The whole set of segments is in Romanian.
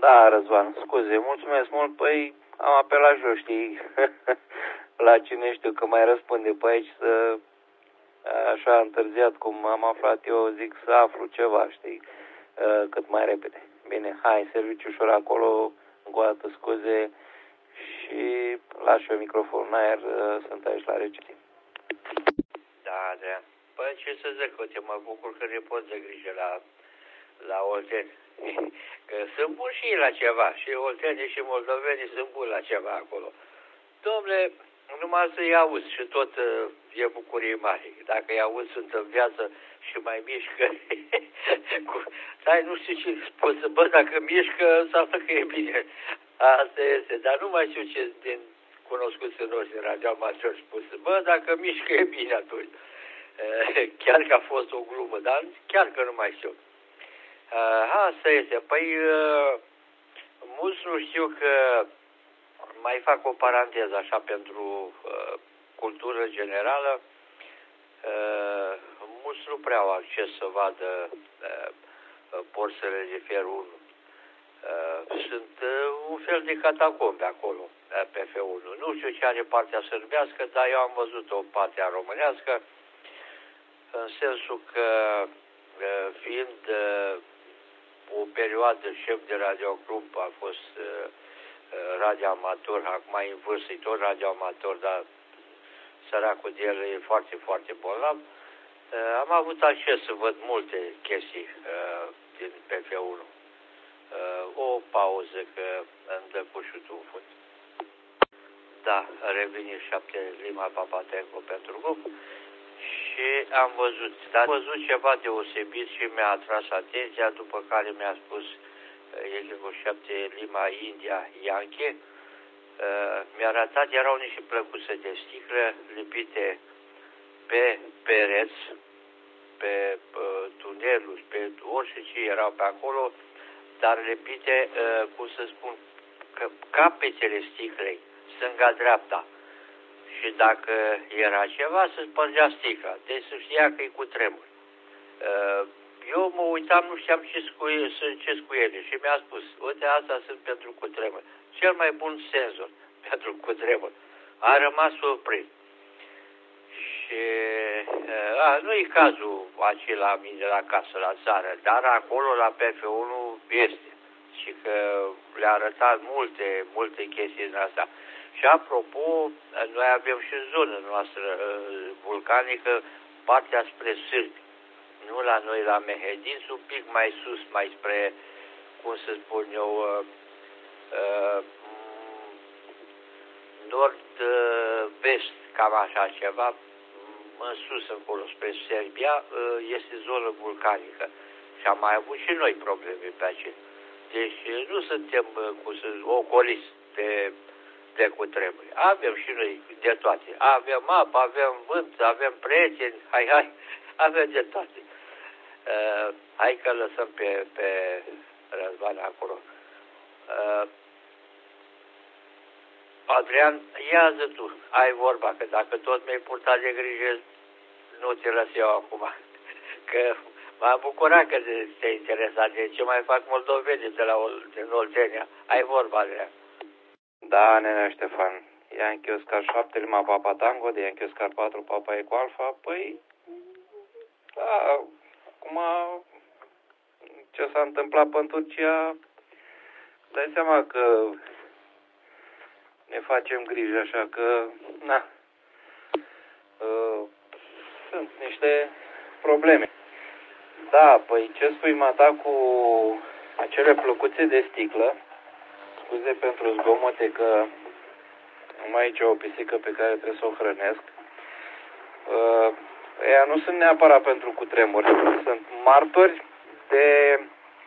Da, Răzvan, scuze, mulțumesc mult. Păi am apelat jos, știi, la cine știu că mai răspunde pe aici să, așa întârziat cum am aflat eu, zic să aflu ceva, știi, cât mai repede. Bine, hai, serviciu ușor acolo, încă o dată scuze și las eu microfonul în aer, sunt aici la recepție. Da, Adrian. Păi ce să zic, uite, mă bucur că ne poți de grijă la olteni. Că sunt buni și ei la ceva. Și oltenii și moldovenii sunt buni la ceva acolo. Dom'le, numai să-i auzi și tot e bucurie mare. Dacă îi auzi, sunt în viață și mai mișcă. Dar nu știu ce spus. Bă, dacă mișcă, înseamnă că e bine. Asta este. Dar nu mai știu ce din cunoscuții noștri radioamatori spus. Bă, dacă mișcă, e bine atunci. Chiar că a fost o glumă, dar chiar că nu mai știu. Asta este. Păi, mulți nu știu că mai fac o paranteză așa pentru cultură generală. Mulți nu prea au acces să vadă porsele de Fier 1. Sunt un fel de catacombe acolo, pe F1. Nu știu ce are partea sârbească, dar eu am văzut-o partea românească, în sensul că, fiind o perioadă șef de radioclub, a fost radioamator, acum e în vârstă, e tot radioamator, dar săracul de el e foarte, foarte bolnav. Am avut acces să văd multe chestii din PF1. O pauză că îmi dă cușutul în fund. Da, reveni 7 Lima Papatenco pentru grup și am văzut ceva deosebit și mi-a atras atenția, după care mi-a spus echipul 7 Lima India Yankee. Mi-a arătat, erau niște plăcuțe de sticlă lipite pe pereți, pe tuneluri, pe orice ce erau pe acolo, dar lipite, cum să spun, capetele sticlei, stânga-dreapta. Și dacă era ceva, se spărgea sticla. Deci se știa că e cu tremur. Eu mă uitam, nu știam ce cu ele și mi-a spus, uite, astea sunt pentru cutremur. Cel mai bun senzor pentru cutremur. A rămas surprins. Și nu e cazul acela la mine la casă, la țară, dar acolo la PF1 este. Și că le-a arătat multe chestii din asta. Și apropo, noi avem și în zona noastră vulcanică partea spre Sârbi. Nu la noi, la Mehedin, un pic mai sus, mai spre, cum să spun eu, nord-vest, cam așa ceva, în sus, încolo, spre Serbia, este zonă vulcanică. Și am mai avut și noi probleme pe aceea. Deci nu suntem, ocoliți de cutremuri. Avem și noi de toate. Avem apă, avem vânt, avem prieteni, hai, avem de toate. Hai că lăsăm pe Răzvan acolo. Adrian, ia-zi tu, ai vorba, că dacă tot mi-ai purtat de grijă, nu ți lăs eu acum. Că m-am bucurat că te-ai interesat de ce mai fac moldovenii din Oltenia. Ai vorba, Adrian. Da, nenea Ștefan, Yankee Oscar 7 Lima Papa Tango, de Yankee Oscar 4 Papa Eco Alpha, păi, da, acum, ce s-a întâmplat în Turcia, dai seama că ne facem griji, așa că, na, sunt niște probleme. Da, păi ce spui, mata, cu acele plăcuțe de sticlă, scuze pentru zgomote că am aici o pisică pe care trebuie să o hrănesc. Ea nu sunt neapărat pentru cutremur, sunt martori de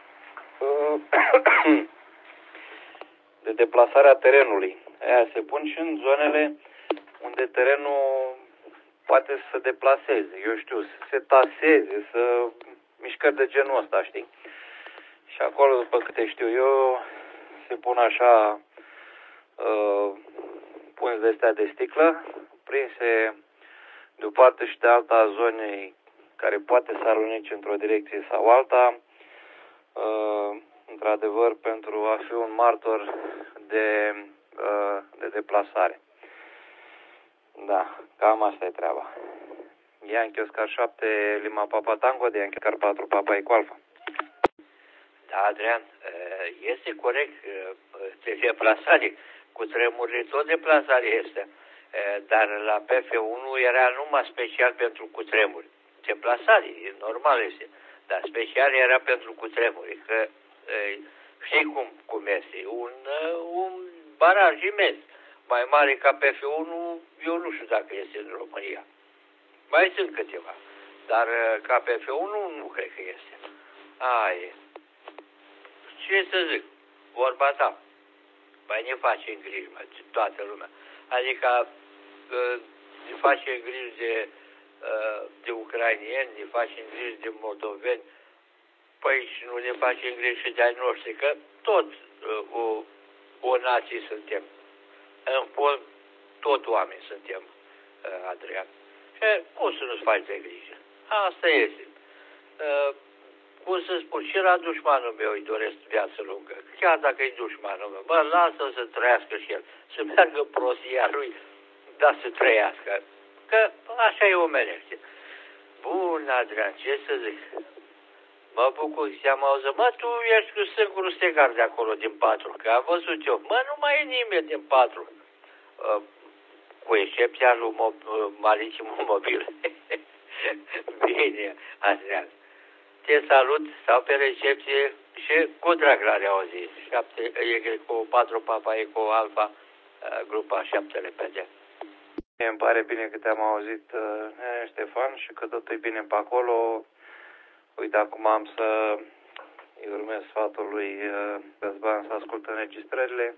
deplasarea terenului. Aia se pun și în zonele unde terenul poate să se deplaseze, eu știu, să se taseze, să mișcări de genul ăsta, știi? Și acolo, după câte știu eu, se pun așa punți de astea de sticlă, prinse de o parte și de alta a zonei care poate să alunece într-o direcție sau alta, într-adevăr, pentru a fi un martor de deplasare. Da, cam asta e treaba. Yankee Oscar 7, Lima Papa Tango, de Yankee Oscar 4, Papa Eco Alpha. Da, Adrian, este corect de deplasare. Cu tremurile tot deplasare este. Dar la PF1 era numai special pentru cutremuri. Deplasare, normal este. Dar special era pentru cutremuri. Că știi cum este. Un baraj imens. Mai mare ca PF1, eu nu știu dacă este în România. Mai sunt câteva. Dar ca PF1 nu cred că este. Aia. Ce să zic? Vorba ta. Păi ne facem griji, toată lumea. Adică ne facem griji de ucrainieni, ne facem griji de moldoveni, păi și nu ne facem griji și de ai noștri, că tot o nație suntem. În fond, tot oameni suntem, Adrian. Și cum să nu-ți faci de grijă? Asta este. Cum să spun, și la dușmanul meu îi doresc viață lungă. Chiar dacă e dușmanul meu, bă, lasă să trăiască și el. Să meargă prostia lui, dar să trăiască. Că așa e omenește. Bun, Adrian, ce să zic? Mă bucur că ți-am auzit. Mă, tu ești singurul stegar de acolo din 4, că am văzut eu. Mă, nu mai e nimeni din 4. Cu excepția lui Maritimul Mobil. Bine, Adrian. Te salut, sau pe recepție și cu drag la reauzit. 7 Eco 4 Papa Eco Alpha, grupa 7 LPD. Îmi pare bine că te-am auzit, Ștefan, și că totul e bine pe acolo. Uite, acum am să îi urmez sfatul lui Răzvan să ascultă înregistrările.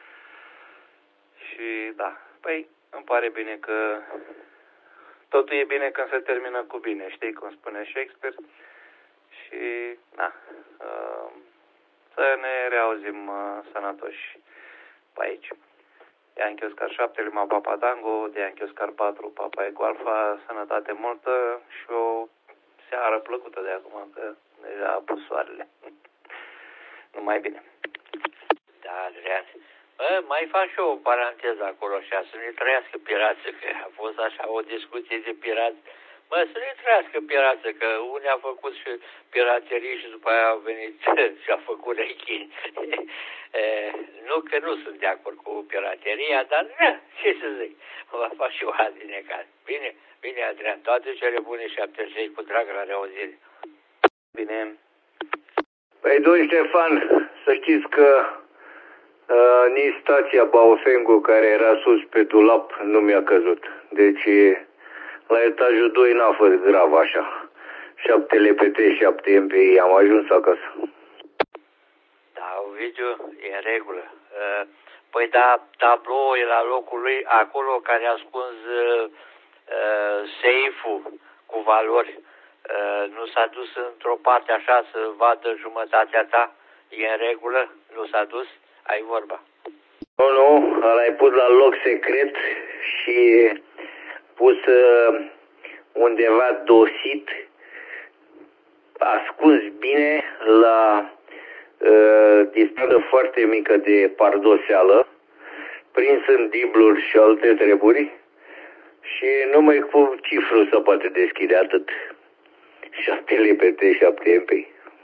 Și da, păi îmi pare bine că totul e bine când se termină cu bine, știi cum spune Shakespeare. Și da, să ne reauzim sănătoși pe aici. Yankee Oscar 7, Lima Papa Tango, de Yankee Oscar 4, Papa Eco Alpha, sănătate multă și o seară plăcută de acum, că deja a pus soarele. Numai bine. Da, Adrian. Mai fac și eu o paranteză acolo așa, să ne trăiască pirații, că a fost așa o discuție de pirați. Să ne trăiască pirații, că unii au făcut și piraterii și după aia au venit și au făcut rechini. Nu că nu sunt de acord cu pirateria, dar ce să zic, va face și o alt din necaz. Bine, bine, Adrian, toate cele bune 76 cu drag la reauzire. Bine. Păi, domnul Ștefan, să știți că nici stația Baofengu, care era sus pe dulap, nu mi-a căzut. Deci, la etajul 2 n-a fost grav așa. 7 LPT, 7 MPI, am ajuns acasă. Da, Ovidiu, e în regulă. Păi da, tabloul e la locul lui, acolo care a ascuns seiful cu valori. Nu s-a dus într-o parte așa să vadă jumătatea ta? E în regulă? Nu s-a dus? Ai vorba. Nu, ăla e pus la loc secret și pus undeva dosit, ascuns bine la distanță foarte mică de pardoseală, prins în dibluri și alte treburi și numai cu cifru se poate deschide atât. 7 LPT, 7 MP.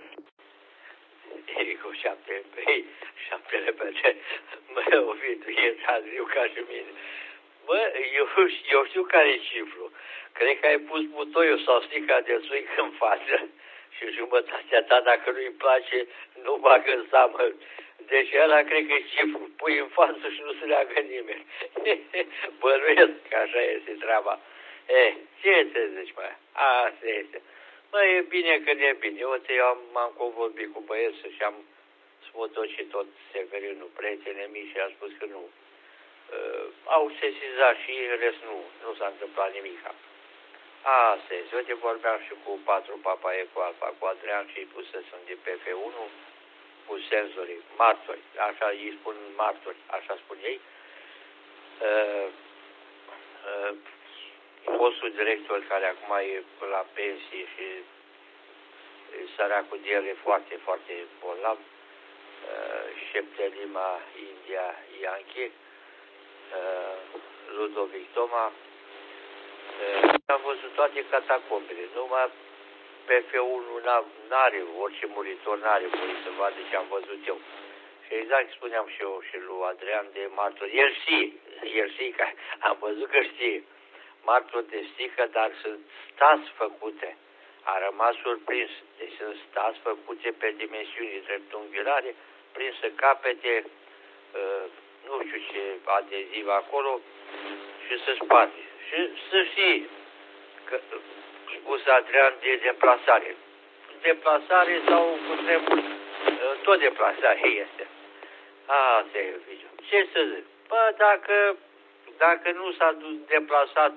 Cu 7 MP, 7 LPT. Mă, Ovidiu, e tazriu ca și mine. Bă, eu știu care e cifru. Cred că ai pus butoiul sau stica de suic în față și jumătatea ta, dacă nu-i place, nu bagă în seamă. Deci ăla cred că e cifru. Pui în față și nu se leagă nimeni. Bănuiesc că așa este treaba. Ce să zici, mă? Asta este. Mă, e bine că e bine. Eu m-am convorbit cu băieții și am spus și tot Severinul, prietene mei, și am spus că nu. Au sesizat și în rest nu s-a întâmplat nimic. Asta este. Eu te vorbeam și cu 4 Papa Eco Alpha, cu Adrian și îi pusesem de PF1 cu senzorii, martori, așa îi spun martori, așa spun ei. Fostul director care acum e la pensie și săracul de el e foarte, foarte bolnav, Septelima India Yankee, Ludovic Toma. Am văzut toate catacombele, numai PF1 n-are, orice muritor n-are voie să vadă ce am văzut eu. Și exact spuneam și eu și lui Adrian de martor. El știe că am văzut că știe. Martor de stică, dar sunt stați făcute. A rămas surprins. Deci sunt stați făcute pe dimensiuni dreptunghiulare, prin să capete, nu știu ce adeziv acolo și să spate. Și să știe că spus Adrian de deplasare. Deplasare sau cutremur, tot deplasare este. Asta e video. Ce să zic? Bă, dacă nu s-a deplasat,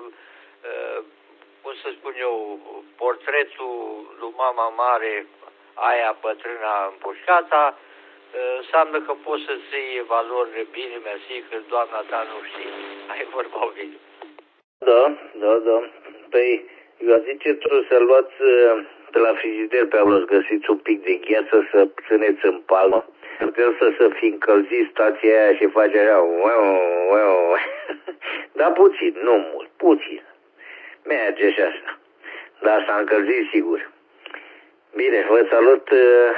cum să spun eu, portretul lui mama mare, aia bătrâna împușcata, înseamnă că poți să-ți iei valori bine, mersi, că doamna ta nu știe. Ai vorba o video. Da. Păi, eu zice tu să luați pe la frigider pe acolo, să găsiți un pic de gheață, să țineți în palmă. Putem să fi încălzit stația aia și face așa, dar puțin, nu mult, puțin. Merge și așa. Dar s-a încălzit sigur. Bine, vă salut.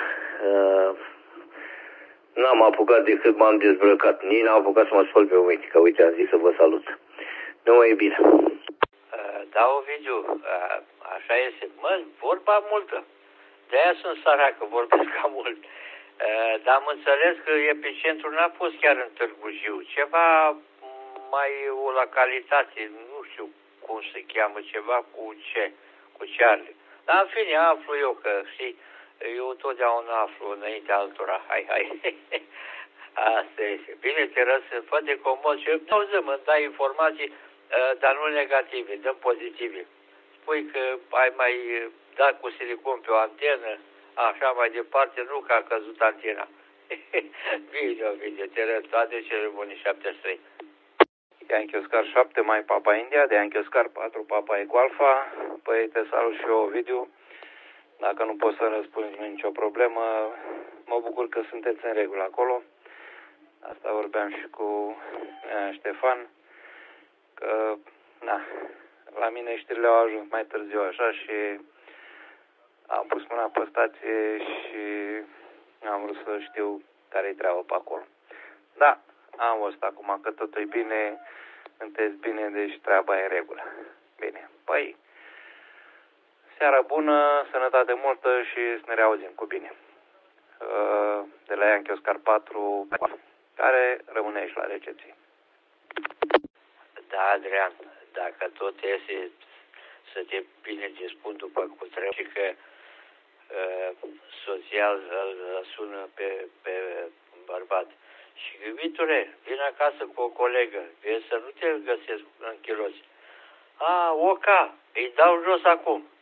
N-am apucat decât m-am dezbrăcat. Nici n-am apucat să mă spăl pe mâini, că uite, am zis să vă salut. Nu e bine. Da, Ovidiu, așa este. Mă, vorba multă. De-aia sunt săracă, vorbesc cam mult. Dar am înțeles că epicentrul n-a fost chiar în Târgu Jiu. Ceva mai o localitate, nu știu cum se cheamă, ceva cu ce, cu Charlie. Dar în fine, aflu eu că, știi, eu totdeauna aflu înainte altora. Hai. Asta este. Bine, te răsân, fă de comod și pauzăm, îmi dai informații, dar nu negative, dăm pozitive. Spui că ai mai dat cu silicon pe o antenă, așa mai departe, nu că a căzut antena. Bine, te răd, toate cele bune, 73. Yankee Oscar 7, mai Papa India, de Yankee Oscar 4, Papa Eco Alpha. Păi te salut și eu, Ovidiu. Dacă nu poți să răspunzi, nu e nicio problemă. Mă bucur că sunteți în regulă acolo. Asta vorbeam și cu Ștefan. Că, la mine știrile au ajuns mai târziu așa și am pus mâna pe stație și am vrut să știu care-i treaba pe acolo. Da, am văzut acum că totul e bine, sunteți bine, deci treaba e în regulă. Bine, păi, seara bună, sănătate multă și să ne reauzim cu bine. De la Yankee Oscar 4, care rămâne aici la recepție. Da, Adrian, dacă tot este să te bine dispun după cutremur și că soția îl sună pe bărbat. Și iubitule, vin acasă cu o colegă, vezi să nu te găsesc în chiloți. Oca, îi dau jos acum.